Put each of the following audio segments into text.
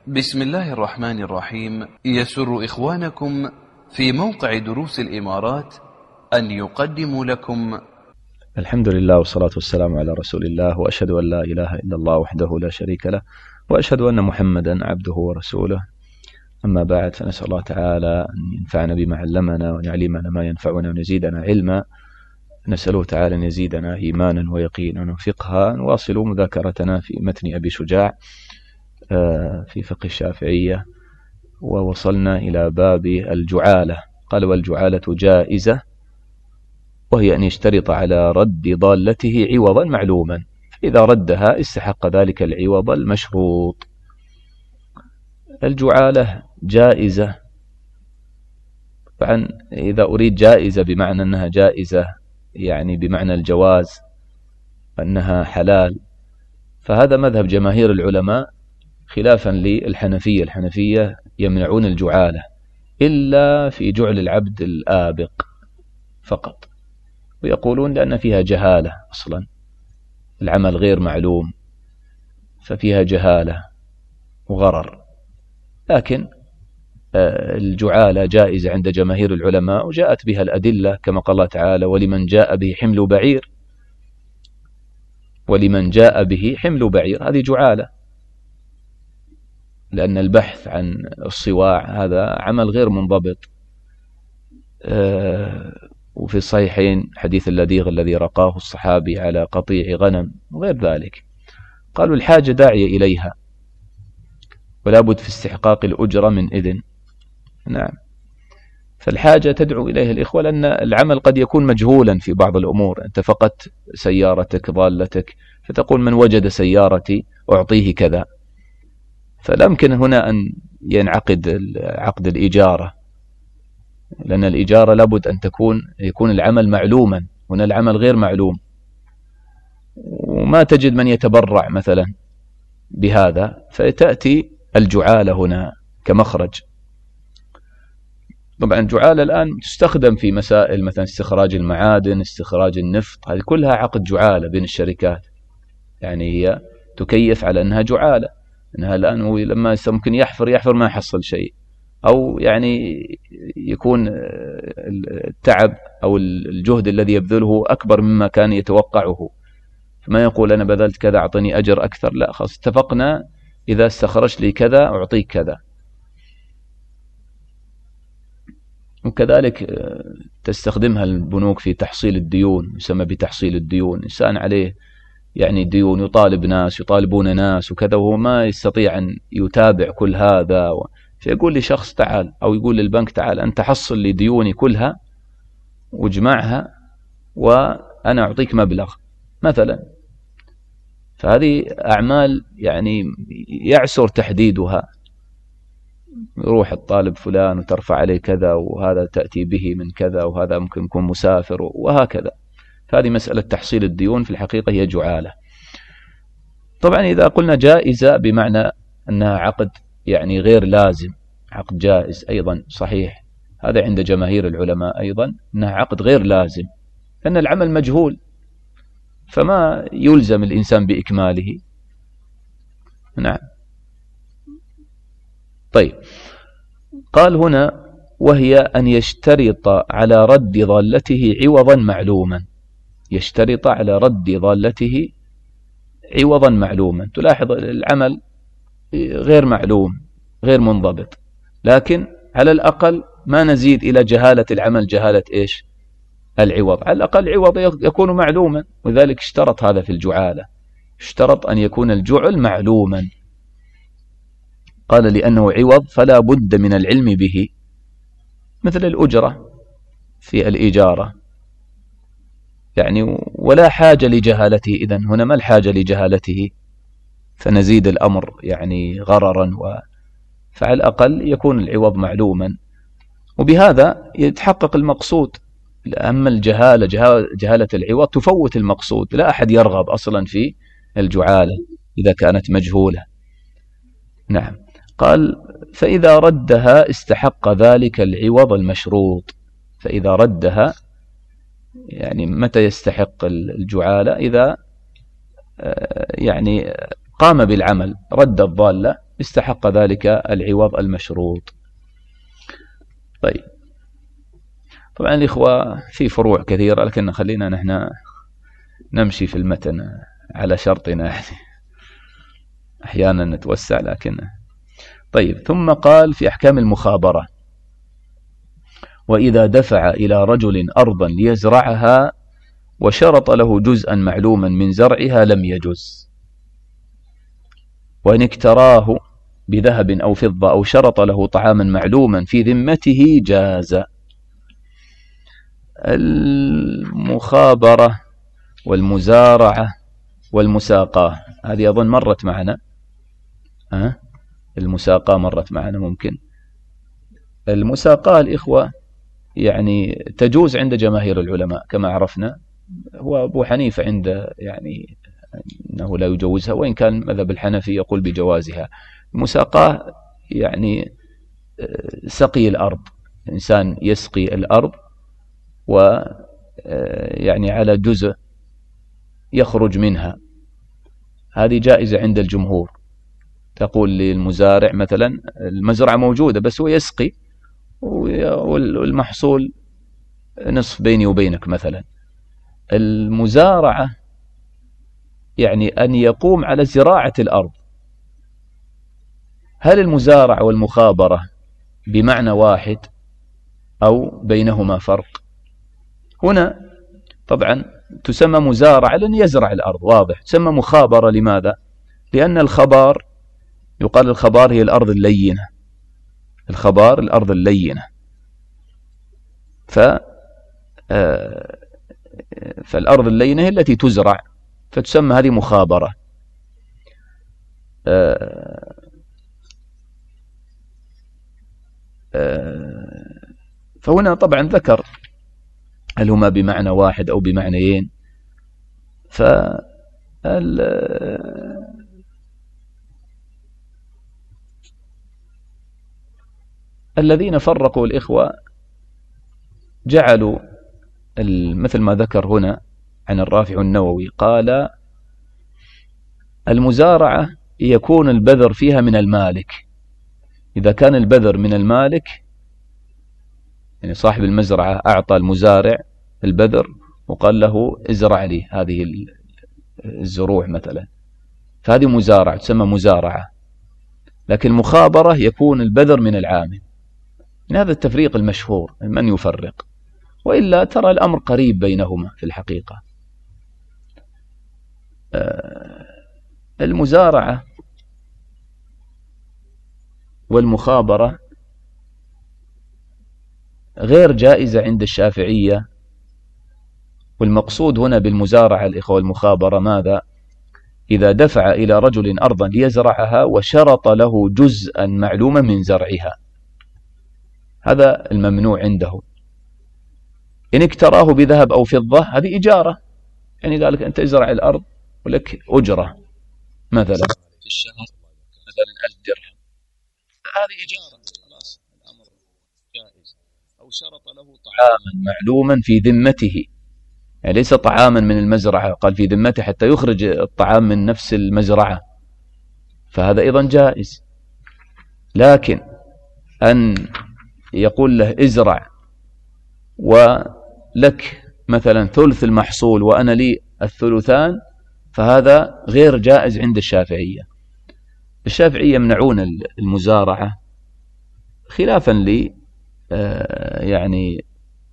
بسم الله الرحمن الرحيم. يسر إخوانكم في موقع دروس الإمارات أن يقدموا لكم الحمد لله والصلاة والسلام على رسول الله، وأشهد أن لا إله إلا الله وحده لا شريك له، وأشهد أن محمدا عبده ورسوله. أما بعد، فنسأل الله تعالى أن ينفعنا بما علمنا وأن يعلمنا ما ينفعنا وأن يزيدنا علما. نسأله تعالى أن يزيدنا إيمانا ويقينا وفقها. نواصل مذاكرتنا في متن أبي شجاع في فقه الشافعية، ووصلنا إلى باب الجعالة. قال: والجعالة جائزة، وهي أن يشترط على رد ضالته عوضا معلوما، فإذا ردها استحق ذلك العوض المشروط. الجعالة جائزة. طبعا إذا أريد جائزة بمعنى أنها جائزة، يعني بمعنى الجواز، أنها حلال، فهذا مذهب جماهير العلماء خلافا للحنفية. الحنفية يمنعون الجعالة إلا في جعل العبد الآبق فقط، ويقولون لأن فيها جهالة، أصلا العمل غير معلوم ففيها جهالة وغرر. لكن الجعالة جائزة عند جماهير العلماء، وجاءت بها الأدلة كما قال الله تعالى: ولمن جاء به حمل بعير. ولمن جاء به حمل بعير، هذه جعالة، لأن البحث عن الصواع هذا عمل غير منضبط. وفي الصحيحين حديث اللديغ الذي رقاه الصحابي على قطيع غنم وغير ذلك. قالوا: الحاجة داعية إليها، ولا بد في استحقاق الأجرة من إذن. نعم، فالحاجة تدعو إليها الإخوة، لأن العمل قد يكون مجهولا في بعض الأمور. أنت فقدت سيارتك ضالتك، فتقول: من وجد سيارتي أعطيه كذا. فلا يمكن هنا أن ينعقد عقد الإجارة، لأن الإجارة لابد أن يكون العمل معلوما. هنا العمل غير معلوم، وما تجد من يتبرع مثلا بهذا، فتأتي الجعالة هنا كمخرج. طبعا الجعالة الآن تستخدم في مسائل مثلا استخراج المعادن، استخراج النفط، هذه كلها عقد جعالة بين الشركات، يعني هي تكيف على أنها جعالة، أنها الآن هو لما ممكن يحفر ما يحصل شيء، أو يعني يكون التعب أو الجهد الذي يبذله أكبر مما كان يتوقعه، فما يقول: أنا بذلت كذا أعطني أجر أكثر، لا، خلاص اتفقنا إذا استخرجت لي كذا أعطيك كذا. وكذلك تستخدمها البنوك في تحصيل الديون، يسمى بتحصيل الديون. إنسان عليه يعني ديون، يطالبون ناس وكذا، وهو ما يستطيع أن يتابع كل هذا، فيقول لشخص: تعال، أو يقول للبنك: تعال أنت حصل لي ديوني كلها واجمعها وأنا أعطيك مبلغ مثلا. فهذه أعمال يعني يعسر تحديدها. يروح الطالب فلان وترفع عليه كذا، وهذا تأتي به من كذا، وهذا ممكن يكون مسافر، وهكذا. فهذه مسألة تحصيل الديون في الحقيقة هي جعالة. طبعا إذا قلنا جائزة بمعنى أنها عقد يعني غير لازم، عقد جائز أيضا صحيح، هذا عند جماهير العلماء أيضا أنها عقد غير لازم، لأن العمل مجهول فما يلزم الإنسان بإكماله. نعم. طيب، قال هنا: وهي أن يشترط على رد ضالته عوضا معلوما. يشترط على رد ضالته عوضا معلوما. تلاحظ العمل غير معلوم، غير منضبط، لكن على الأقل ما نزيد إلى جهالة العمل جهالة إيش؟ العوض. على الأقل العوض يكون معلوما، وذلك اشترط هذا في الجعالة، اشترط أن يكون الجعل معلوما. قال: لأنه عوض فلا بد من العلم به، مثل الأجرة في الإجارة يعني، ولا حاجة لجهالته. إذن هنا ما الحاجة لجهالته؟ فنزيد الأمر يعني غررا، فعلى الأقل يكون العوض معلوما، وبهذا يتحقق المقصود. أما الجهالة، جهالة العوض تفوت المقصود. لا أحد يرغب أصلا في الجعالة إذا كانت مجهولة. نعم. قال: فإذا ردها استحق ذلك العوض المشروط. فإذا ردها يعني متى يستحق الجعالة؟ إذا يعني قام بالعمل، رد الضالة استحق ذلك العوض المشروط. طيب، طبعا الإخوة في فروع كثيرة، لكن خلينا نحن نمشي في المتن على شرطنا، يعني أحيانا نتوسع لكن. طيب، ثم قال في أحكام المخابرة: وإذا دفع إلى رجل أرضا ليزرعها وشرط له جزءا معلوما من زرعها لم يجز، وإن اكتراه بذهب أو فضة أو شرط له طعاما معلوما في ذمته جاز. المخابرة والمزارعة والمساقاة هذه أظن مرت معنا، المساقاة مرت معنا. ممكن المساقاة الإخوة يعني تجوز عند جماهير العلماء كما عرفنا، هو أبو حنيفة عند يعني أنه لا يجوزها، وإن كان مذهب الحنفي يقول بجوازها. المساقاة يعني سقي الأرض، إنسان يسقي الأرض ويعني على جزء يخرج منها، هذه جائزة عند الجمهور. تقول للمزارع مثلا المزرعة موجودة بس هو يسقي والمحصول نصف بيني وبينك مثلا. المزارعة يعني أن يقوم على زراعة الأرض. هل المزارعة والمخابرة بمعنى واحد أو بينهما فرق؟ هنا طبعا تسمى مزارعة لأن يزرع الأرض، واضح. تسمى مخابرة لماذا؟ لأن الخبار يقال الخبار هي الأرض اللينة، الخبار الأرض اللينة، فالأرض اللينة هي التي تزرع، فتسمى هذه مخابرة. فهنا طبعا ذكر هل هما بمعنى واحد أو بمعنيين. الذين فرقوا الإخوة جعلوا مثل ما ذكر هنا عن الرافع النووي، قال المزارعة يكون البذر فيها من المالك. إذا كان البذر من المالك، يعني صاحب المزرعة أعطى المزارع البذر وقال له ازرع لي هذه الزروع مثلا، فهذه مزارعة، تسمى مزارعة. لكن المخابرة يكون البذر من العامل. من هذا التفريق المشهور، من يفرق؟ وإلا ترى الأمر قريب بينهما في الحقيقة. المزارعة والمخابرة غير جائزة عند الشافعية. والمقصود هنا بالمزارعة الإخوة والمخابرة ماذا؟ إذا دفع إلى رجل أرضا ليزرعها وشرط له جزءا معلوما من زرعها، هذا الممنوع عنده. إن اكتراه بذهب أو فضة هذه إجارة، يعني قال لك أنت ازرع الأرض ولك أجرة مثلا في الشهر مثلا 1000 درهم، هذه إجارة، خلاص الأمر جائز. أو شرط له طعاما معلوما في ذمته، يعني ليس طعاما من المزرعة، قال في ذمته حتى يخرج الطعام من نفس المزرعة، فهذا أيضا جائز. لكن أن يقول له ازرع ولك مثلا ثلث المحصول وأنا لي الثلثان، فهذا غير جائز عند الشافعية. الشافعية يمنعون المزارعة خلافا ل يعني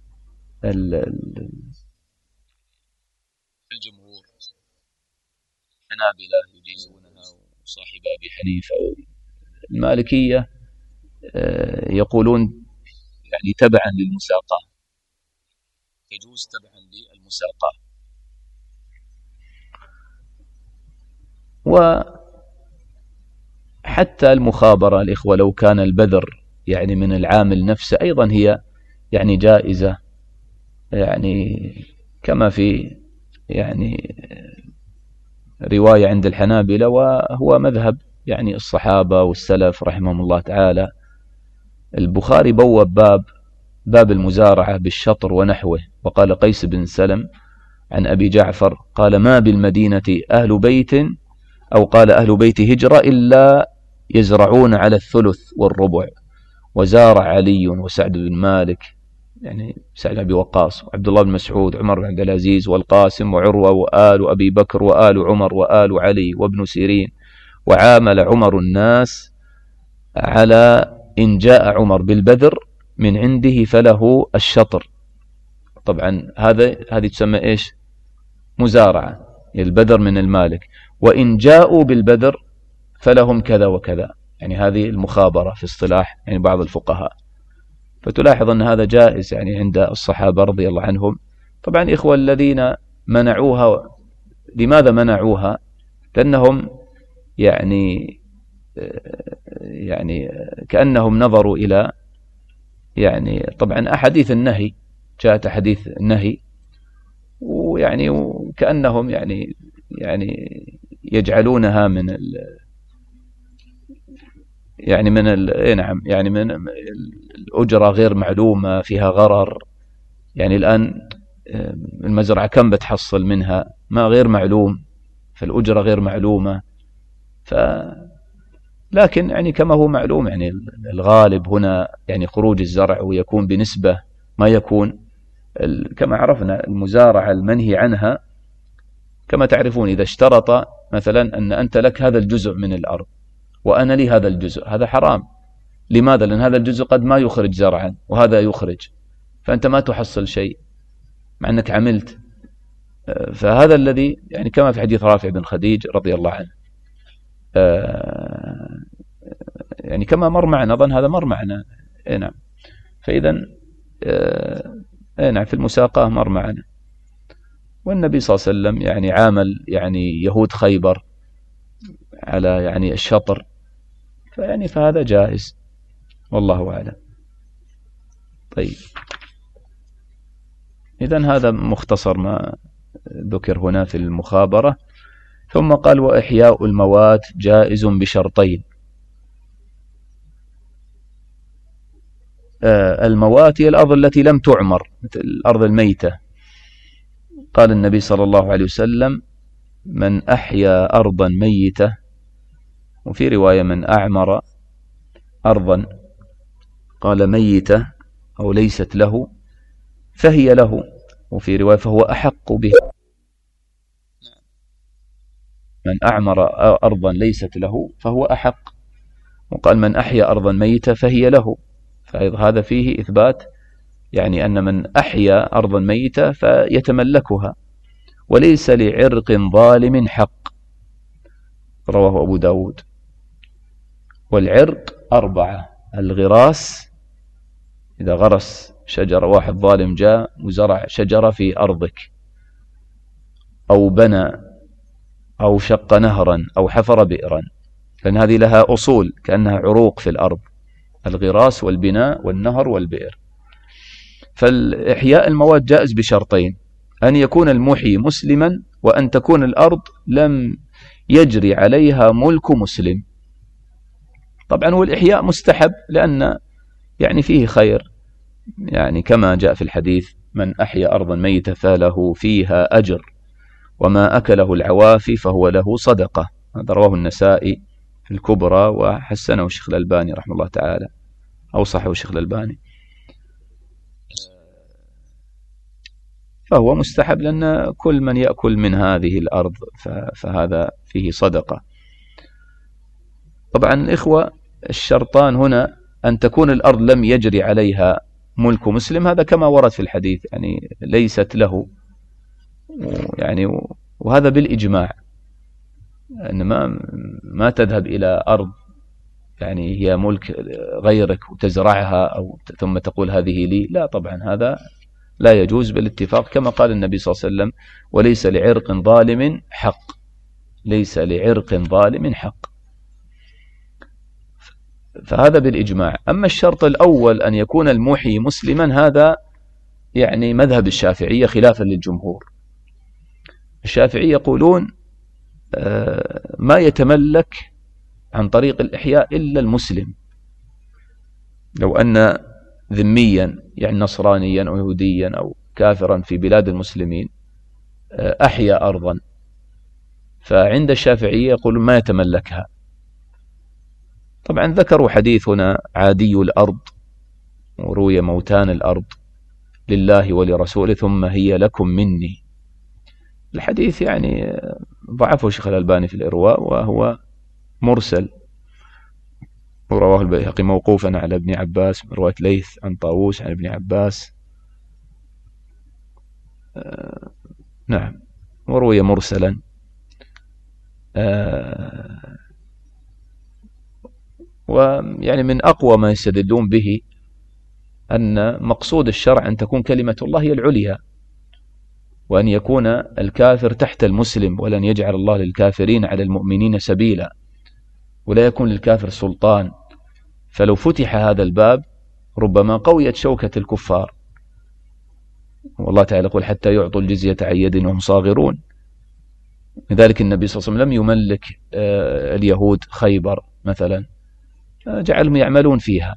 الجمهور. الحنابلة يجيزونها وصاحب أبي حنيفة. المالكية يقولون يعني تبعا للمساقاة، يجوز تبعا للمساقاة. وحتى المخابرة الإخوة لو كان البذر يعني من العامل نفسه أيضا هي يعني جائزة، يعني كما في يعني رواية عند الحنابلة، وهو مذهب يعني الصحابة والسلف رحمهم الله تعالى. البخاري بوب باب المزارعة بالشطر ونحوه، وقال قيس بن سلم عن أبي جعفر قال ما بالمدينة أهل بيت، أو قال أهل بيت هجرة إلا يزرعون على الثلث والربع، وزارع علي وسعد بن مالك، يعني سعد بن أبي وقاص، وعبد الله بن مسعود، عمر بن عبد العزيز، والقاسم، وعروة، وآل أبي بكر، وآل عمر، وآل علي، وابن سيرين. وعامل عمر الناس على إن جاء عمر بالبذر من عنده فله الشطر. طبعا هذه تسمى إيش؟ مزارعة، البذر من المالك. وإن جاءوا بالبذر فلهم كذا وكذا، يعني هذه المخابرة في اصطلاح يعني بعض الفقهاء. فتلاحظ أن هذا جائز يعني عند الصحابة رضي الله عنهم. طبعا إخوة الذين منعوها، لماذا منعوها؟ لأنهم يعني كأنهم نظروا إلى يعني طبعا أحاديث النهي، جاءت أحاديث النهي، ويعني كأنهم يعني يجعلونها من من الأجرة غير معلومة، فيها غرر. يعني الآن المزرعة كم بتحصل منها؟ ما غير معلوم، فالأجرة غير معلومة. لكن يعني كما هو معلوم يعني الغالب هنا يعني خروج الزرع، ويكون بنسبة ما يكون. كما عرفنا المزارعة المنهي عنها كما تعرفون، إذا اشترط مثلا أن أنت لك هذا الجزء من الأرض وأنا لي هذا الجزء، هذا حرام. لماذا؟ لأن هذا الجزء قد ما يخرج زرعا وهذا يخرج، فأنت ما تحصل شيء مع أنك عملت. فهذا الذي يعني كما في حديث رافع بن خديج رضي الله عنه، يعني كما مر معنا، أظن هذا مر معنا. نعم. فإذا نعم في المساقاه مر معنا. والنبي صلى الله عليه وسلم يعني عامل يعني يهود خيبر على يعني الشطر، فهذا جائز والله أعلم. طيب، إذن هذا مختصر ما ذكر هنا في المخابرة. ثم قال: وإحياء الموات جائز بشرطين. الموات هي الأرض التي لم تعمر، مثل الأرض الميتة. قال النبي صلى الله عليه وسلم: من أحيا أرضا ميتة، وفي رواية من أعمر أرضا، قال ميتة أو ليست له، فهي له، وفي رواية فهو أحق بها. من أعمر أرضا ليست له فهو أحق، وقال من أحيا أرضا ميتة فهي له. فهذا فيه إثبات يعني أن من أحيا أرضا ميتة فيتملكها، وليس لعرق ظالم حق. رواه أبو داود. والعرق 4: الغراس، إذا غرس شجرة، واحد ظالم جاء وزرع شجرة في أرضك، أو بنى أو شق نهرا أو حفر بئرا، لأن هذه لها أصول كأنها عروق في الأرض: الغراس والبناء والنهر والبئر. فالإحياء المواد جائز بشرطين: أن يكون المحيي مسلما، وأن تكون الأرض لم يجري عليها ملك مسلم. طبعا والإحياء مستحب لأن يعني فيه خير، يعني كما جاء في الحديث: من أحيا أرضا ميتة فله فيها أجر، وما أكله العوافي فهو له صدقة. هذا رواه النسائي في الكبرى، وحسنه الشيخ الألباني رحمه الله تعالى، أو صححه الشيخ الألباني. فهو مستحب لأن كل من يأكل من هذه الأرض فهذا فيه صدقة. طبعا إخوة، الشرطان هنا أن تكون الأرض لم يجري عليها ملك مسلم، هذا كما ورد في الحديث، يعني ليست له، يعني وهذا بالإجماع، أن ما تذهب إلى أرض يعني هي ملك غيرك وتزرعها أو ثم تقول هذه لي. لا، طبعا هذا لا يجوز بالاتفاق، كما قال النبي صلى الله عليه وسلم: وليس لعرق ظالم حق. ليس لعرق ظالم حق. فهذا بالإجماع. أما الشرط الأول أن يكون المحيي مسلما، هذا يعني مذهب الشافعية خلافا للجمهور. الشافعية يقولون ما يتملك عن طريق الإحياء إلا المسلم. لو أن ذميا يعني نصرانيا أو يهوديا أو كافرا في بلاد المسلمين أحيا أرضا، فعند الشافعية يقولون ما يتملكها. طبعا ذكروا حديث هنا عادي الأرض، وروي موتان الأرض لله ولرسوله ثم هي لكم مني. الحديث يعني ضعفه الشيخ الألباني في الإرواء وهو مرسل، ورواه البيهقي موقوفا على ابن عباس من رواية ليث عن طاووس عن ابن عباس. نعم، وروي مرسلا. ويعني من أقوى ما يستدلون به أن مقصود الشرع أن تكون كلمة الله هي العليا، وأن يكون الكافر تحت المسلم، ولن يجعل الله للكافرين على المؤمنين سبيلا، ولا يكون للكافر سلطان. فلو فتح هذا الباب ربما قويت شوكة الكفار، والله تعالى يقول حتى يعطوا الجزية عن يد وهم صاغرون. لذلك النبي صلى الله عليه وسلم لم يملك اليهود خيبر مثلا، جعلهم يعملون فيها.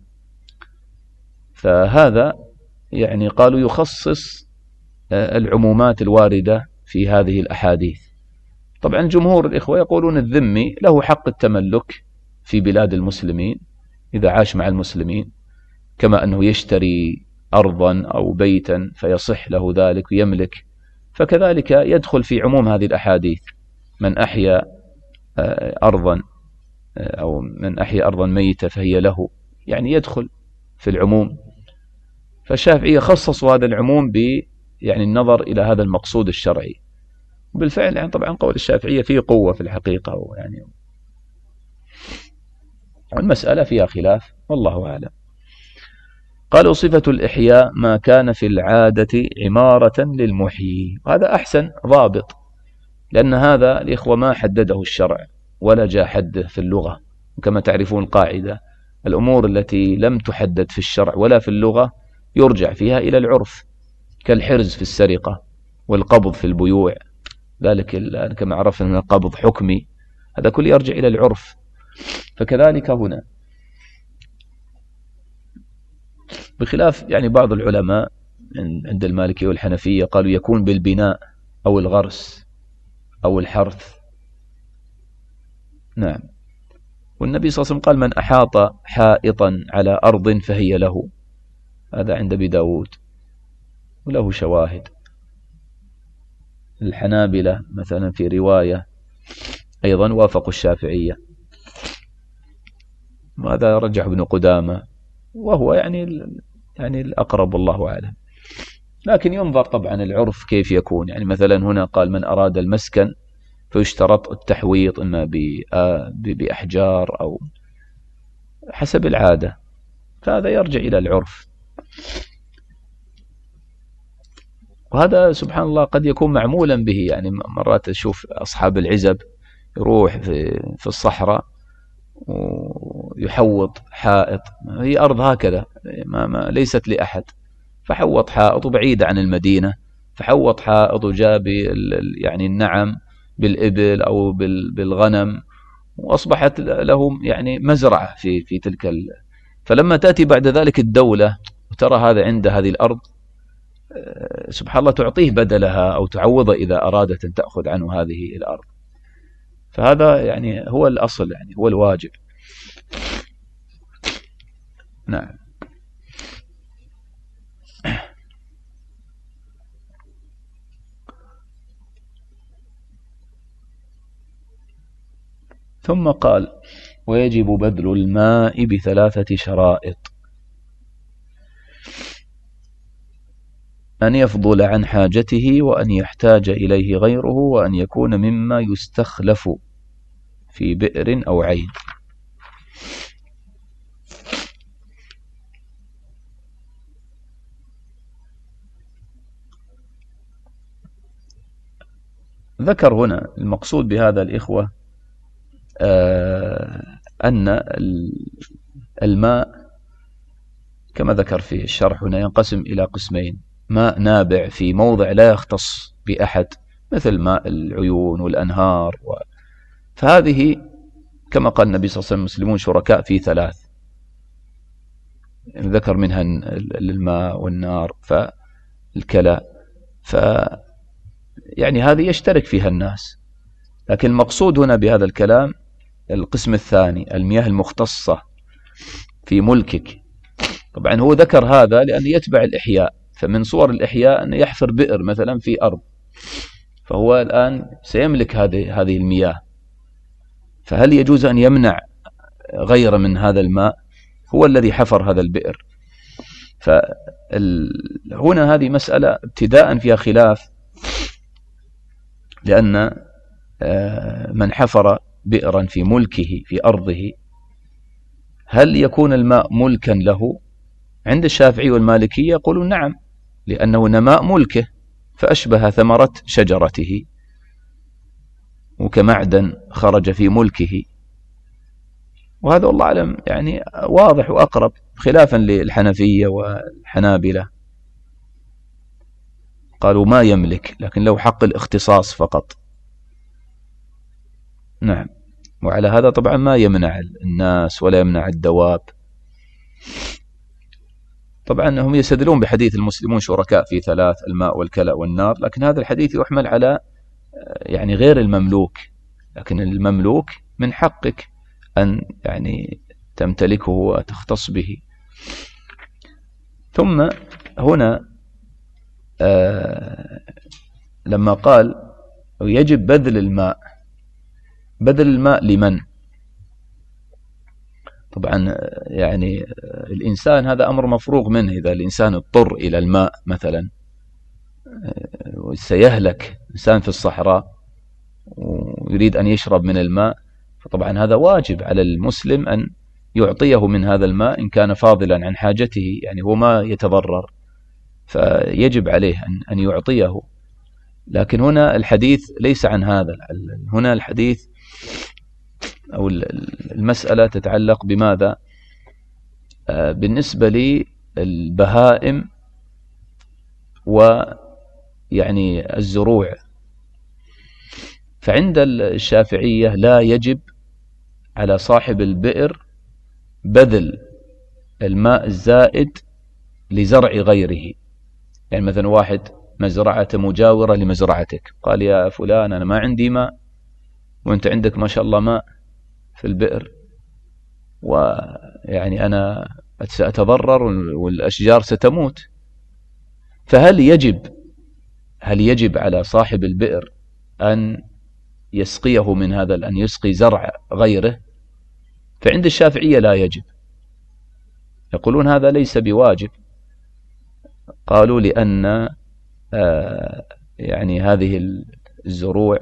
فهذا يعني قالوا يخصص العمومات الواردة في هذه الأحاديث. طبعا جمهور الإخوة يقولون الذمي له حق التملك في بلاد المسلمين إذا عاش مع المسلمين، كما أنه يشتري أرضا أو بيتا فيصح له ذلك ويملك، فكذلك يدخل في عموم هذه الأحاديث. من أحيا أرضا أو من أحيا أرضا ميتة فهي له، يعني يدخل في العموم. فالشافعية خصصوا هذا العموم يعني النظر إلى هذا المقصود الشرعي. وبالفعل يعني طبعا قول الشافعية فيه قوة في الحقيقة، ويعني والمسألة فيها خلاف والله أعلم. قالوا صفة الإحياء ما كان في العادة عمارة للمحيي، وهذا أحسن ضابط، لأن هذا الإخوة ما حدده الشرع ولا جاء حده في اللغة. وكما تعرفون القاعدة، الأمور التي لم تحدد في الشرع ولا في اللغة يرجع فيها إلى العرف، كالحرز في السرقة والقبض في البيوع، ذلك كما عرفنا أن القبض حكمي، هذا كله يرجع إلى العرف. فكذلك هنا، بخلاف يعني بعض العلماء عند المالكية والحنفية قالوا يكون بالبناء أو الغرس أو الحرث. نعم. والنبي صلى الله عليه وسلم قال من أحاط حائطا على أرض فهي له، هذا عند أبي داود وله شواهد. الحنابلة مثلا في رواية أيضا وافقوا الشافعية، وهذا رجح ابن قدامة، وهو يعني الأقرب والله أعلم. لكن ينظر طبعا العرف كيف يكون. يعني مثلا هنا قال من أراد المسكن فيشترط التحويط إما بأحجار أو حسب العادة، فهذا يرجع إلى العرف. وهذا سبحان الله قد يكون معمولا به. يعني مرات أشوف أصحاب العزب يروح في الصحراء ويحوط حائط، هي أرض هكذا ما ليست لأحد، فحوط حائط بعيدة عن المدينة، فحوط حائط وجاب يعني النعم بالإبل أو بالغنم، وأصبحت لهم يعني مزرعة في تلك فلما تأتي بعد ذلك الدولة وترى هذا عند هذه الأرض، سبحان الله تعطيه بدلها أو تعوضه إذا أرادت أن تأخذ عنه هذه الأرض. فهذا يعني هو الأصل، يعني هو الواجب. نعم. ثم قال ويجب بذل الماء ب3 شرائط: أن يفضل عن حاجته، وأن يحتاج إليه غيره، وأن يكون مما يستخلف في بئر أو عين. ذكر هنا المقصود بهذا الإخوة أن الماء كما ذكر في الشرح هنا ينقسم إلى قسمين: ماء نابع في موضع لا يختص بأحد مثل ماء العيون والأنهار فهذه كما قال النبي صلى الله عليه وسلم المسلمون شركاء في 3، يعني ذكر منها الماء والنار فالكلى، يعني هذه يشترك فيها الناس. لكن المقصود هنا بهذا الكلام القسم الثاني المياه المختصة في ملكك. طبعا هو ذكر هذا لأنه يتبع الإحياء، فمن صور الإحياء أن يحفر بئر مثلا في أرض، فهو الآن سيملك هذه المياه، فهل يجوز أن يمنع غير من هذا الماء؟ هو الذي حفر هذا البئر. فهنا هذه مسألة ابتداء فيها خلاف، لأن من حفر بئرا في ملكه في أرضه هل يكون الماء ملكا له؟ عند الشافعي والمالكية يقولون نعم، لأنه نماء ملكه، فأشبه ثمرة شجرته، وكمعدن خرج في ملكه. وهذا والله أعلم يعني واضح وأقرب، خلافا للحنفية والحنابلة قالوا ما يملك، لكن له حق الاختصاص فقط. نعم. وعلى هذا طبعا ما يمنع الناس ولا يمنع الدواب. طبعا هم يستدلون بحديث المسلمون شركاء في ثلاث: الماء والكلأ والنار، لكن هذا الحديث يحمل على يعني غير المملوك، لكن المملوك من حقك أن يعني تمتلكه وتختص به. ثم هنا لما قال يجب بذل الماء، بذل الماء لمن؟ طبعا يعني الإنسان هذا أمر مفروغ منه، إذا الإنسان اضطر إلى الماء مثلا سيهلك إنسان في الصحراء ويريد أن يشرب من الماء، فطبعا هذا واجب على المسلم أن يعطيه من هذا الماء إن كان فاضلا عن حاجته، يعني هو ما يتضرر، فيجب عليه أن يعطيه. لكن هنا الحديث ليس عن هذا، هنا الحديث أو المسألة تتعلق بماذا؟ بالنسبة للبهائم ويعني الزروع، فعند الشافعية لا يجب على صاحب البئر بذل الماء الزائد لزرع غيره. يعني مثلا واحد مزرعة مجاورة لمزرعتك، قال يا فلان أنا ما عندي ماء وأنت عندك ما شاء الله ماء في البئر، ويعني أنا سأتضرر والأشجار ستموت، فهل يجب على صاحب البئر أن يسقيه من هذا، أن يسقي زرع غيره؟ فعند الشافعية لا يجب، يقولون هذا ليس بواجب. قالوا لأن يعني هذه الزروع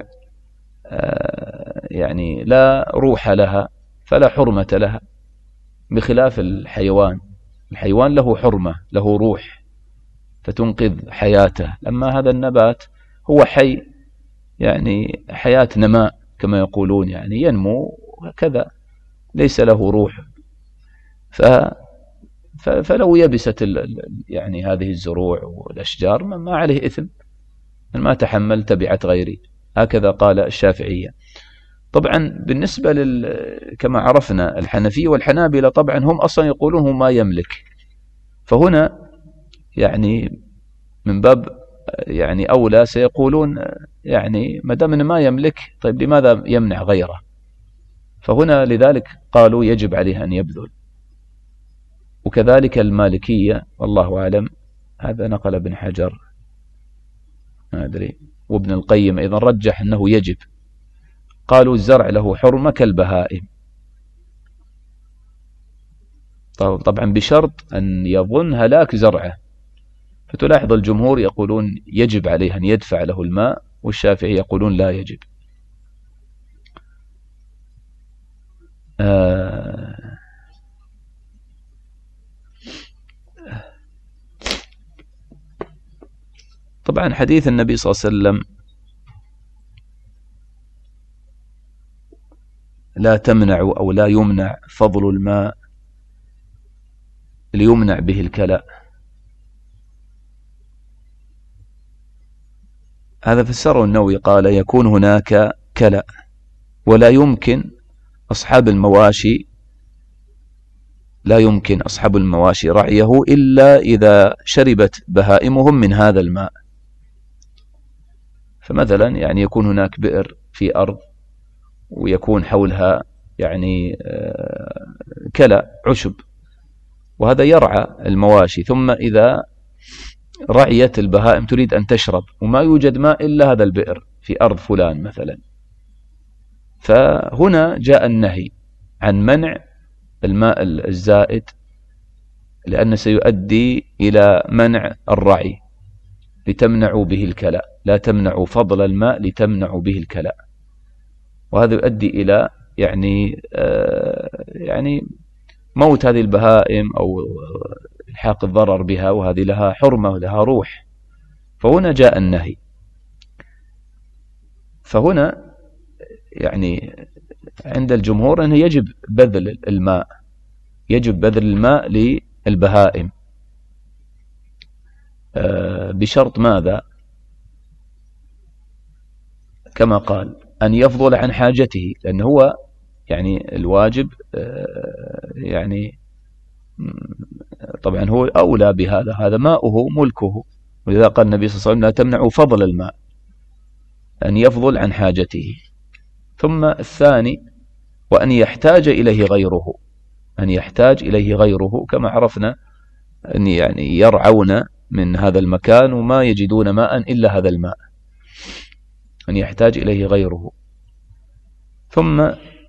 يعني لا روح لها فلا حرمة لها، بخلاف الحيوان له حرمة، له روح فتنقذ حياته، أما هذا النبات هو حي، يعني حياة نماء كما يقولون، يعني ينمو كذا، ليس له روح. فلو يبست يعني هذه الزروع والأشجار ما عليه إثم، ما تحمل تبعة غيري، هكذا قال الشافعية. طبعا بالنسبة كما عرفنا الحنفية والحنابلة طبعا هم أصلا يقولون هو ما يملك، فهنا يعني من باب يعني أولى سيقولون يعني ما دام ما يملك، طيب لماذا يمنع غيره؟ فهنا لذلك قالوا يجب عليه أن يبذل. وكذلك المالكية والله أعلم، هذا نقل ابن حجر ما أدري، وابن القيم أيضا رجح أنه يجب. قالوا الزرع له حرمة كالبهائم، طبعا بشرط أن يظن هلاك زرعه، فتلاحظ الجمهور يقولون يجب عليه أن يدفع له الماء، والشافعي يقولون لا يجب. طبعا حديث النبي صلى الله عليه وسلم لا تمنع أو لا يمنع فضل الماء ليمنع به الكلأ، هذا فسره النووي قال يكون هناك كلأ ولا يمكن أصحاب المواشي رعيه إلا إذا شربت بهائمهم من هذا الماء. فمثلا يعني يكون هناك بئر في أرض ويكون حولها يعني كلى عشب، وهذا يرعى المواشي. ثم إذا رعيت البهائم تريد أن تشرب وما يوجد ماء إلا هذا البئر في أرض فلان مثلا، فهنا جاء النهي عن منع الماء الزائد، لأنه سيؤدي إلى منع الرعي لتمنعوا به الكلى، لا تمنعوا فضل الماء لتمنعوا به الكلى، وهذا يؤدي إلى يعني موت هذه البهائم أو الحاق الضرر بها، وهذه لها حرمة ولها روح. فهنا جاء النهي. فهنا يعني عند الجمهور أنه يجب بذل الماء، يجب بذل الماء للبهائم بشرط ماذا؟ كما قال أن يفضل عن حاجته، لأنه هو يعني الواجب يعني طبعا هو أولى بهذا، هذا ماؤه ملكه، ولذا قال النبي صلى الله عليه وسلم لا تمنعوا فضل الماء، أن يفضل عن حاجته. ثم الثاني وأن يحتاج إليه غيره، أن يحتاج إليه غيره، كما عرفنا أن يعني يرعون من هذا المكان وما يجدون ماء إلا هذا الماء، أن يحتاج إليه غيره. ثم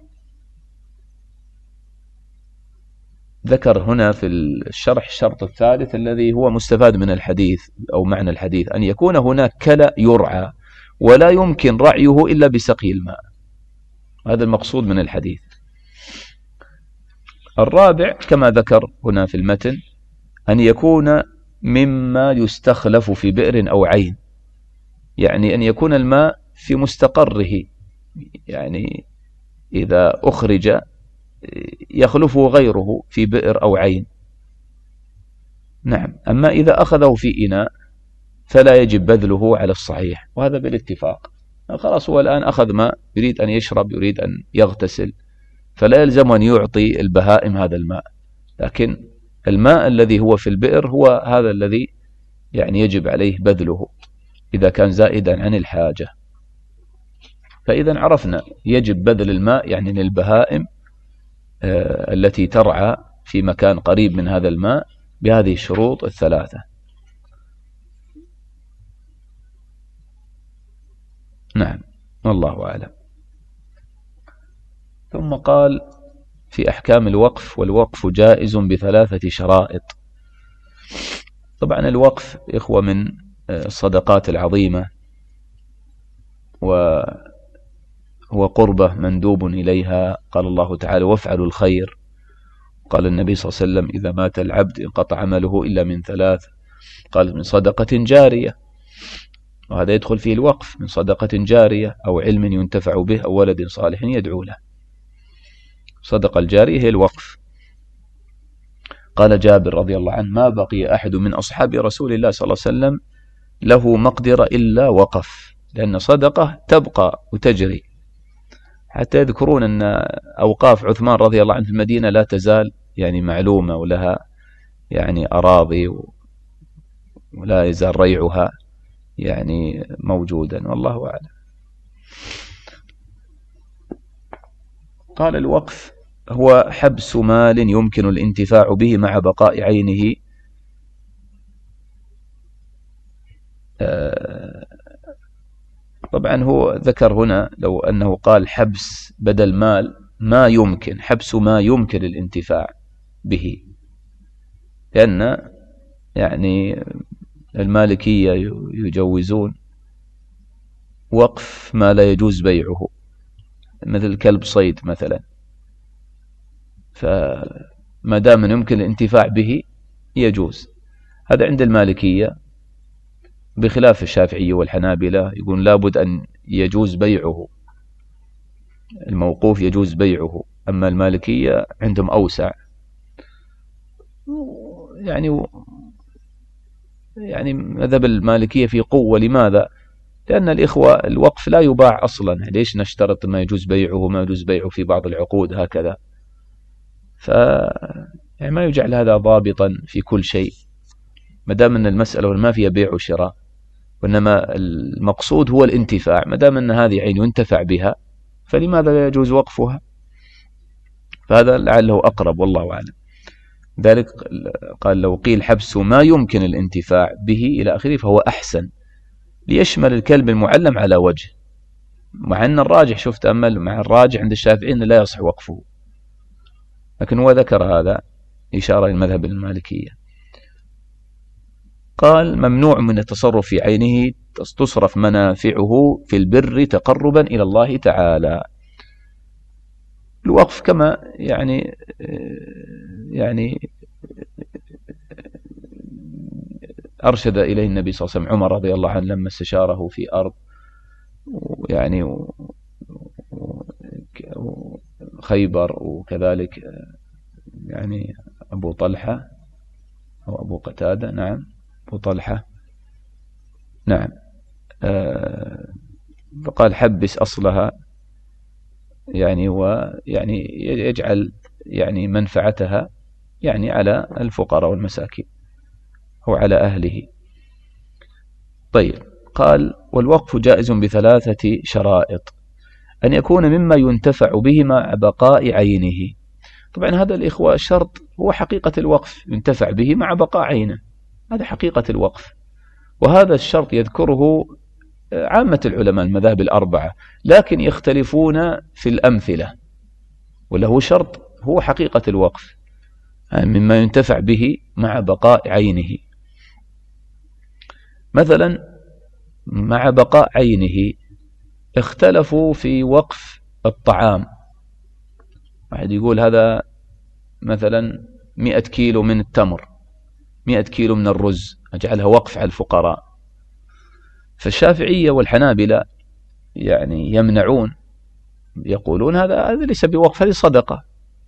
ذكر هنا في الشرح الشرط الثالث الذي هو مستفاد من الحديث أو معنى الحديث، أن يكون هناك كلى يرعى ولا يمكن رعيه إلا بسقي الماء، هذا المقصود من الحديث. الرابع كما ذكر هنا في المتن أن يكون مما يستخلف في بئر أو عين، يعني أن يكون الماء في مستقره، يعني إذا أخرج يخلفه غيره في بئر أو عين. نعم. أما إذا أخذه في إناء فلا يجب بذله على الصحيح، وهذا بالاتفاق. خلاص هو الآن أخذ ماء، يريد أن يشرب، يريد أن يغتسل، فلا يلزم أن يعطي البهائم هذا الماء، لكن الماء الذي هو في البئر هو هذا الذي يعني يجب عليه بذله إذا كان زائدا عن الحاجة. فإذا عرفنا يجب بذل الماء يعني للبهائم التي ترعى في مكان قريب من هذا الماء بهذه الشروط الثلاثة. نعم، والله أعلم. ثم قال في أحكام الوقف: والوقف جائز بثلاثة شرائط. طبعا الوقف إخوة من الصدقات العظيمة، وهو قربة مندوب إليها. قال الله تعالى: وافعلوا الخير. قال النبي صلى الله عليه وسلم: إذا مات العبد انقطع عمله إلا من ثلاث، قال: من صدقة جارية، وهذا يدخل فيه الوقف، من صدقة جارية أو علم ينتفع به أو ولد صالح يدعو له. صدقة الجارية هي الوقف. قال جابر رضي الله عنه: ما بقي أحد من أصحاب رسول الله صلى الله عليه وسلم له مقدرة إلا وقف، لأن صدقة تبقى وتجري. حتى يذكرون أن أوقاف عثمان رضي الله عنه في المدينة لا تزال يعني معلومة، ولها يعني أراضي ولا يزال ريعها يعني موجودا، والله أعلم. قال: الوقف هو حبس مال يمكن الانتفاع به مع بقاء عينه، طبعا هو ذكر هنا لو أنه قال حبس بدل مال ما يمكن، حبس ما يمكن الانتفاع به، لأن يعني المالكية يجوزون وقف ما لا يجوز بيعه، مثل كلب صيد مثلا، فما دام يمكن الانتفاع به يجوز. هذا عند المالكية، بخلاف الشافعية والحنابلة يقول لابد أن يجوز بيعه، الموقوف يجوز بيعه. أما المالكية عندهم أوسع، يعني مذهب المالكية في قوة. لماذا؟ لأن الإخوة الوقف لا يباع أصلا، ليش نشترط ما يجوز بيعه وما يجوز بيعه في بعض العقود هكذا؟ يعني ما يجعل هذا ضابطا في كل شيء، ما دام أن المسألة ما فيها بيع وشراء، وإنما المقصود هو الانتفاع. ما دام أن هذه عين ينتفع بها فلماذا لا يجوز وقفها؟ فهذا لعله أقرب والله أعلم. ذلك قال لو قيل حبس ما يمكن الانتفاع به إلى آخره فهو أحسن، ليشمل الكلب المعلم على وجه، مع أن الراجح شوف تأمل مع الراجح عند الشافعيين لا يصح وقفه، لكن هو ذكر هذا إشارة للمذهب المالكية. قال ممنوع من التصرف في عينه تصرف منافعه في البر تقربا إلى الله تعالى. الوقف كما يعني أرشد إليه النبي صلى الله عليه وسلم عمر رضي الله عنه لما استشاره في أرض يعني خيبر، وكذلك يعني أبو طلحة أو أبو قتادة، نعم أبو طلحة، نعم، فقال حبس أصلها يعني ويعني يجعل يعني منفعتها يعني على الفقراء والمساكين أو على أهله. طيب قال والوقف جائز بثلاثة شرائط: أن يكون مما ينتفع به مع بقاء عينه. طبعا هذا الإخوة الشرط هو حقيقة الوقف، ينتفع به مع بقاء عينه، هذا حقيقة الوقف، وهذا الشرط يذكره عامة العلماء المذاهب الأربعة، لكن يختلفون في الأمثلة، وله شرط هو حقيقة الوقف يعني مما ينتفع به مع بقاء عينه. مثلا مع بقاء عينه اختلفوا في وقف الطعام، واحد يقول هذا مثلا 100 كيلو من التمر، 100 كيلو من الرز، أجعلها وقف على الفقراء. فالشافعية والحنابلة يعني يمنعون، يقولون هذا ليس بوقف، هذه صدقة.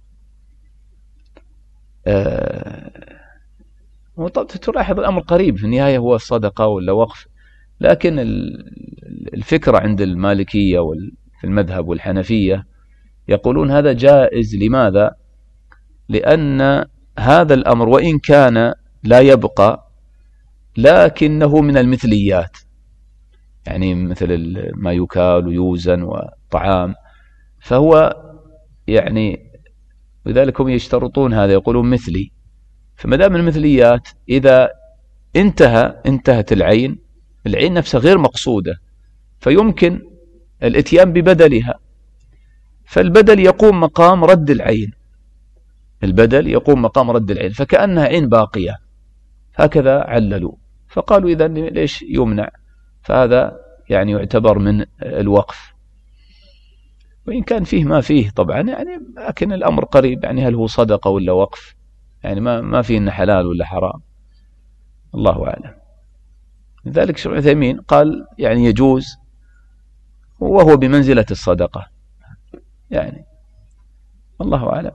تلاحظ الأمر قريب في النهاية هو الصدقة ولا وقف، لكن الفكرة عند المالكية في المذهب والحنفية يقولون هذا جائز. لماذا؟ لأن هذا الأمر وإن كان لا يبقى لكنه من المثليات، يعني مثل ما يكال ويوزن وطعام، فهو يعني لذلك هم يشترطون هذا، يقولون مثلي. فما دام المثليات إذا انتهت العين نفسها غير مقصودة، فيمكن الاتيان ببدلها، فالبدل يقوم مقام رد العين، البدل يقوم مقام رد العين، فكأنها عين باقية، هكذا عللوا. فقالوا إذا ليش يمنع؟ فهذا يعني يعتبر من الوقف، وإن كان فيه ما فيه طبعا يعني، لكن الأمر قريب، يعني هل هو صدقة ولا وقف؟ يعني ما فيه إنه حلال ولا حرام، الله أعلم. لذلك شيخ عثيمين قال يعني يجوز وهو بمنزلة الصدقة، يعني الله أعلم.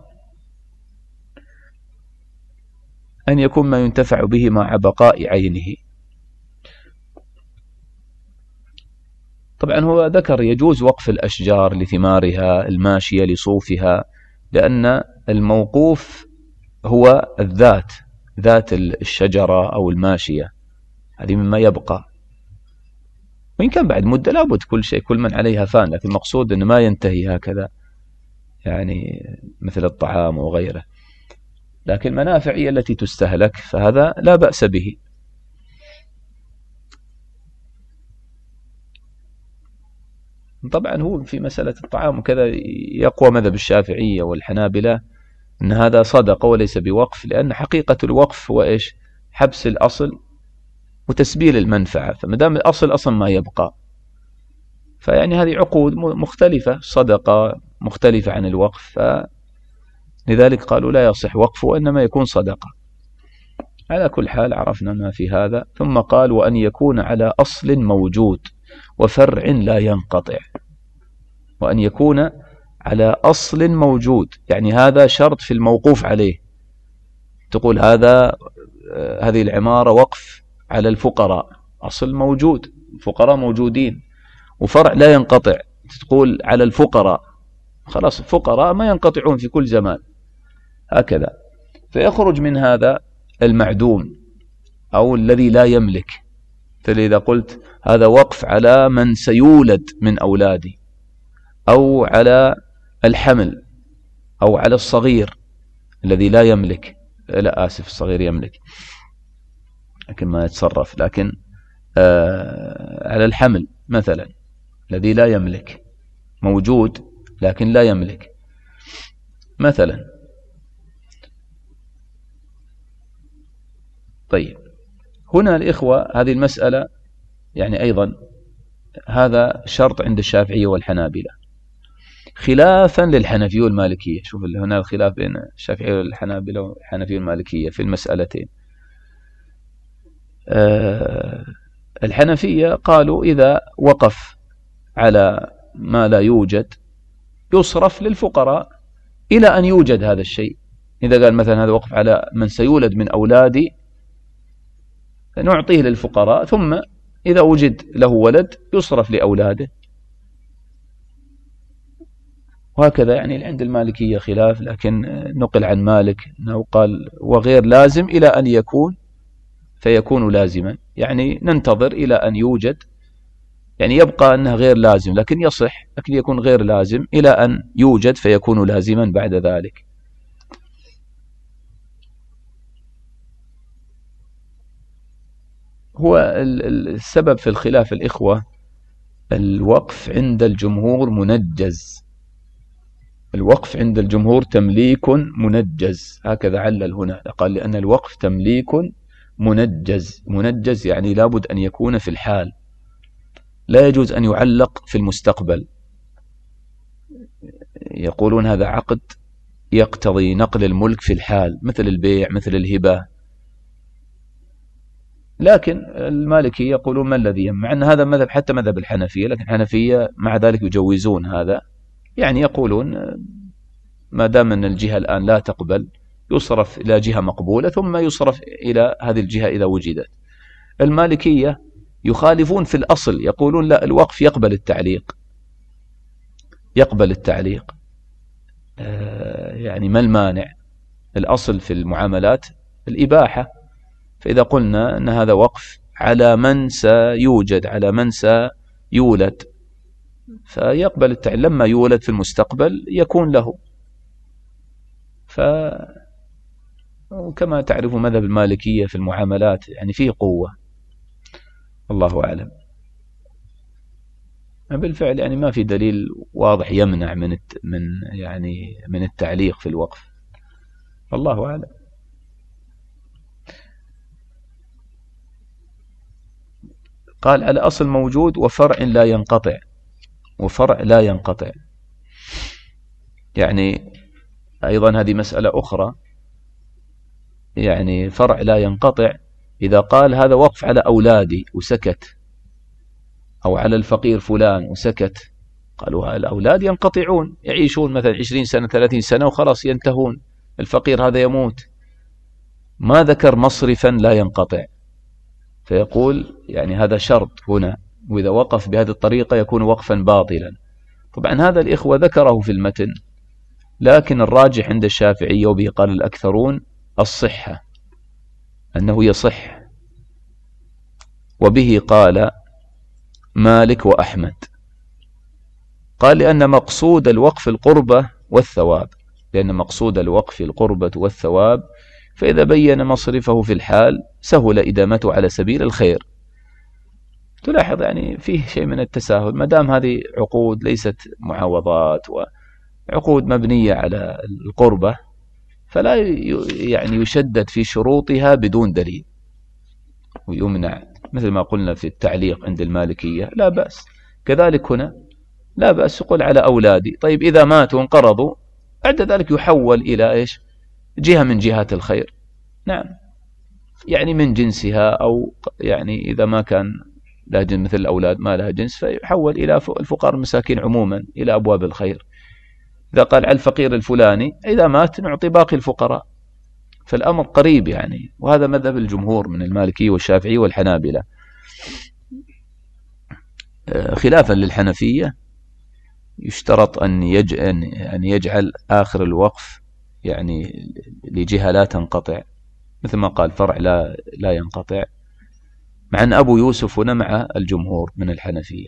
أن يكون ما ينتفع به مع بقاء عينه. طبعا هو ذكر يجوز وقف الأشجار لثمارها، الماشية لصوفها، لأن الموقوف هو ذات الشجرة أو الماشية، هذه مما يبقى، وإن كان بعد مدة لابد كل من عليها فان، لكن المقصود أنه ما ينتهي هكذا يعني مثل الطعام وغيره. لكن المنافع هي التي تستهلك، فهذا لا بأس به. طبعا هو في مسألة الطعام وكذا يقوى مذهب الشافعية والحنابلة أن هذا صدقة وليس بوقف، لأن حقيقة الوقف هو إيش؟ حبس الأصل وتسبيل المنفعة، فمدام الأصل أصلا ما يبقى، فيعني هذه عقود مختلفة، صدقة مختلفة عن الوقف، فلذلك قالوا لا يصح وقفه وإنما يكون صدقة. على كل حال عرفنا ما في هذا. ثم قال وأن يكون على أصل موجود وفرع لا ينقطع. وأن يكون على أصل موجود، يعني هذا شرط في الموقوف عليه، تقول هذه العمارة وقف على الفقراء، أصل موجود، الفقراء موجودين، وفرع لا ينقطع، تقول على الفقراء، خلاص الفقراء ما ينقطعون في كل زمان، هكذا. فيخرج من هذا المعدوم أو الذي لا يملك، فإذا قلت هذا وقف على من سيولد من أولادي، أو على الحمل، أو على الصغير الذي لا يملك، لا آسف الصغير يملك لكن ما يتصرف، لكن على الحمل مثلا الذي لا يملك، موجود لكن لا يملك مثلا. طيب هنا الإخوة هذه المسألة يعني أيضا هذا شرط عند الشافعية والحنابلة خلافا للحنفية والمالكية. شوف هنا الخلاف بين الشافعية والحنابلة والحنفية والمالكية في المسألتين. الحنفية قالوا إذا وقف على ما لا يوجد يصرف للفقراء إلى أن يوجد هذا الشيء. إذا قال مثلا هذا وقف على من سيولد من أولادي نعطيه للفقراء، ثم إذا وجد له ولد يصرف لأولاده، وهكذا. يعني عند المالكية خلاف، لكن نقل عن مالك أنه قال وغير لازم إلى أن يكون فيكون لازما، يعني ننتظر إلى أن يوجد، يعني يبقى أنه غير لازم لكن يصح، لكن يكون غير لازم إلى أن يوجد فيكون لازما بعد ذلك. هو السبب في الخلاف الإخوة الوقف عند الجمهور منجز، الوقف عند الجمهور تمليك منجز، هكذا علل هنا، قال لأن الوقف تمليك منجز. منجز يعني لابد أن يكون في الحال، لا يجوز أن يعلق في المستقبل. يقولون هذا عقد يقتضي نقل الملك في الحال، مثل البيع مثل الهبة. لكن المالكي يقولون ما الذي يمنع، أن هذا مذهب حتى مذهب الحنفية، لكن الحنفية مع ذلك يجوزون هذا، يعني يقولون ما دام أن الجهة الآن لا تقبل يصرف إلى جهة مقبولة ثم يصرف إلى هذه الجهة إذا وجدت. المالكية يخالفون في الأصل، يقولون لا، الوقف يقبل التعليق، يقبل التعليق. يعني ما المانع؟ الأصل في المعاملات الإباحة، فإذا قلنا أن هذا وقف على من سيوجد، على من سيولد، فيقبل التعليق، لما يولد في المستقبل يكون له. وكما تعرف مذهب المالكية في المعاملات يعني فيه قوة، الله أعلم. بالفعل يعني ما في دليل واضح يمنع من التعليق في الوقف، الله أعلم. قال على أصل موجود وفرع لا ينقطع، وفرع لا ينقطع، يعني أيضا هذه مسألة أخرى. يعني فرع لا ينقطع إذا قال هذا وقف على أولادي وسكت، أو على الفقير فلان وسكت، قالوا الأولاد ينقطعون، يعيشون مثلا 20 سنة 30 سنة وخلاص ينتهون، الفقير هذا يموت، ما ذكر مصرفا لا ينقطع، فيقول يعني هذا شرط هنا، وإذا وقف بهذه الطريقة يكون وقفا باطلا. طبعا هذا الإخوة ذكره في المتن، لكن الراجح عند الشافعية وبه قال الأكثرون الصحة، أنه يصح، وبه قال مالك وأحمد. قال لأن مقصود الوقف القربة والثواب، لأن مقصود الوقف القربة والثواب، فإذا بين مصرفه في الحال سهل إدامته على سبيل الخير. تلاحظ يعني فيه شيء من التساهل، ما دام هذه عقود ليست معاوضات وعقود مبنية على القربة، فلا يعني يشدد في شروطها بدون دليل ويمنع، مثل ما قلنا في التعليق عند المالكية لا بأس، كذلك هنا لا بأس يقول على أولادي. طيب إذا ماتوا وانقرضوا بعد ذلك يحول إلى إيش؟ جهة من جهات الخير، نعم، يعني من جنسها، أو يعني إذا ما كان لا جنس مثل الأولاد ما لها جنس فيحول إلى الفقراء المساكين عموما إلى أبواب الخير. إذا قال على الفقير الفلاني إذا مات نعطي باقي الفقراء، فالأمر قريب يعني. وهذا مذهب الجمهور من المالكي والشافعي والحنابلة، خلافا للحنفية يشترط أن يجعل آخر الوقف يعني لجهة لا تنقطع، مثل ما قال فرع لا ينقطع، مع أن أبو يوسف هنا مع الجمهور من الحنفية.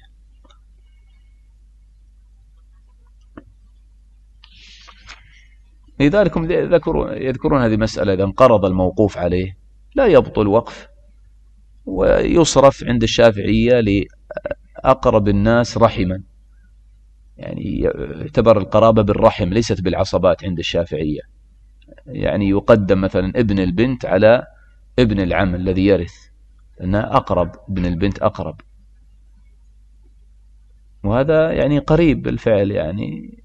لذلك يذكرون هذه المسألة، إذا انقرض الموقوف عليه لا يبطل وقف، ويصرف عند الشافعية لأقرب الناس رحما، يعني يعتبر القرابة بالرحم ليست بالعصبات عند الشافعية، يعني يقدم مثلا ابن البنت على ابن العم الذي يرث، لأنه أقرب، ابن البنت أقرب، وهذا يعني قريب بالفعل. يعني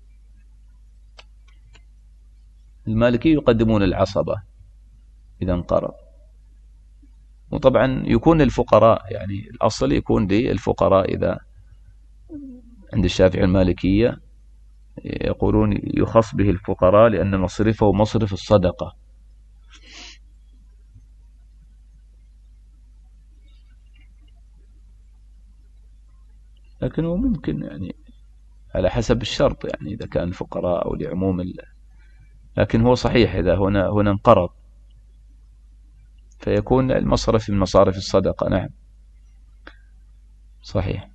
المالكي يقدمون العصبة إذا انقرض، وطبعا يكون الفقراء، يعني الأصل يكون للفقراء. إذا عند الشافعي المالكية يقولون يخص به الفقراء لأن مصرفه مصرف الصدقة. لكنه ممكن يعني على حسب الشرط، يعني إذا كان الفقراء أو لعموم لكن هو صحيح إذا هنا انقرض فيكون المصرف من مصارف الصدقة. نعم صحيح.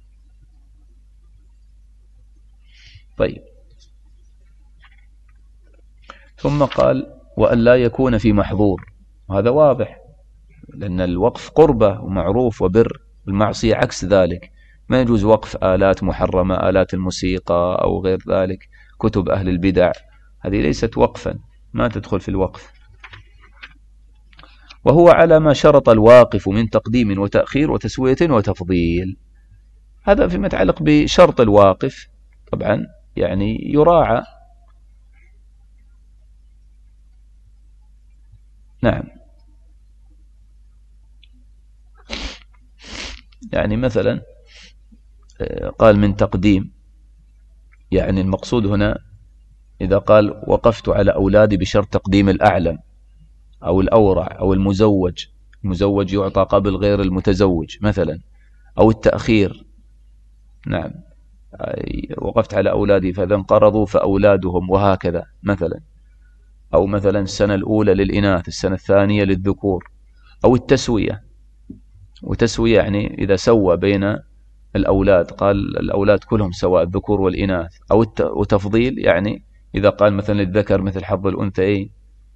طيب، ثم قال وأن لا يكون في محظور، وهذا واضح لأن الوقف قربة ومعروف وبر، المعصية عكس ذلك، ما يجوز وقف آلات محرمة، آلات الموسيقى أو غير ذلك، كتب أهل البدع، هذه ليست وقفا، ما تدخل في الوقف. وهو على ما شرط الواقف من تقديم وتأخير وتسوية وتفضيل. هذا فيما يتعلق بشرط الواقف، طبعا يعني يراعى. نعم، يعني مثلا قال من تقديم، يعني المقصود هنا إذا قال وقفت على أولادي بشرط تقديم الأعلم أو الأورع أو المزوج، المزوج يعطى قبل غير المتزوج مثلا، أو التأخير. نعم، وقفت على أولادي فإذا انقرضوا فأولادهم، وهكذا مثلا. أو مثلا السنة الأولى للإناث، السنة الثانية للذكور. أو التسوية، وتسوية يعني إذا سوى بين الأولاد، قال الأولاد كلهم سواء الذكور والإناث. أو وتفضيل، يعني إذا قال مثلا للذكر مثل حظ الأنثيين.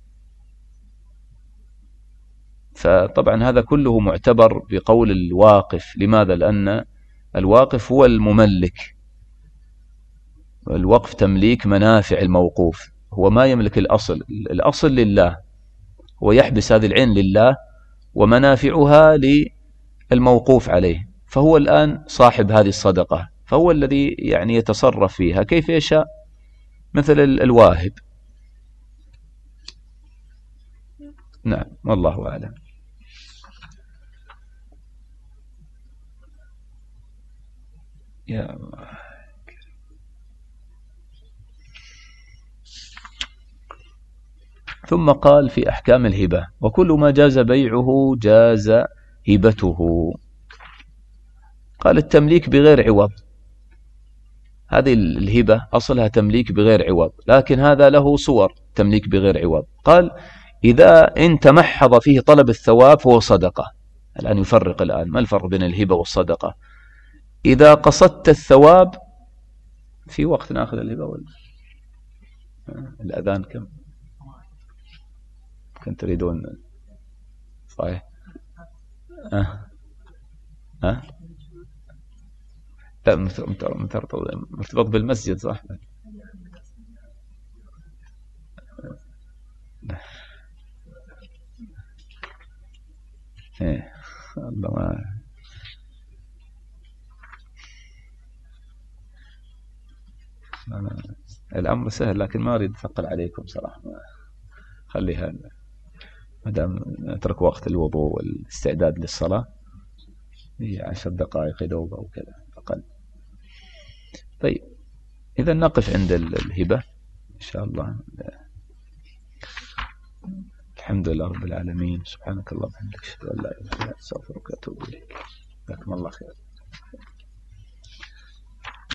فطبعا هذا كله معتبر بقول الواقف. لماذا؟ لأن الواقف هو المملك، الوقف تمليك منافع الموقوف، هو ما يملك الأصل، الأصل لله، هو يحبس هذه العين لله ومنافعها للموقوف عليه، فهو الآن صاحب هذه الصدقة، فهو الذي يعني يتصرف فيها كيف يشاء، مثل الواهب. نعم، والله أعلم. يا ثم قال في أحكام الهبة وكل ما جاز بيعه جاز هبته. قال التمليك بغير عوض، هذه الهبة أصلها تمليك بغير عوض، لكن هذا له صور تمليك بغير عوض. قال إذا إن تمحض فيه طلب الثواب فهو صدقة. الآن يفرق، الآن ما الفرق بين الهبة والصدقة؟ إذا قصدت الثواب في وقت نأخذ الهبة ولا الأذان كم كنت تريدون؟ صحيح. لا، مرتبط بالمسجد صح. ايه الله ما الأمر سهل، لكن ما أريد أثقل عليكم صراحة، خليها ما دام نترك وقت الوضوء والاستعداد للصلاة، هي 10 دقائق دوبة وكذا أقل. طيب، إذا نقف عند الهبة إن شاء الله. الحمد لله رب العالمين، سبحانك اللهم وبحمدك، أشهد أن لا إله إلا أنت، أستغفرك وأتوب إليك. جزاكم الله خير.